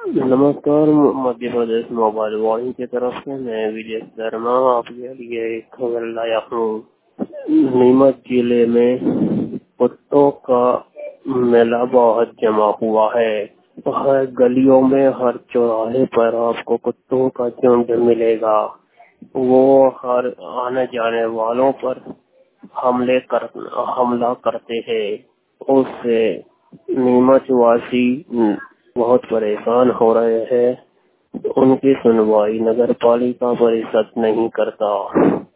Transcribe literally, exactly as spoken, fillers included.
नमस्कार। म- मध्य प्रदेश मोबाइल वाणी की तरफ से मैं विजय शर्मा आपके लिए एक खबर लाया हूँ। नीमच जिले में कुत्तों का मेला बहुत जमा हुआ है। हर गलियों में, हर चौराहे पर आपको कुत्तों का झुंड मिलेगा। वो हर आने जाने वालों पर हमले कर हमला करते हैं। उससे नीमच वासी बहुत परेशान हो रहे हैं। उनकी सुनवाई नगर पालिका परिषद नहीं करता।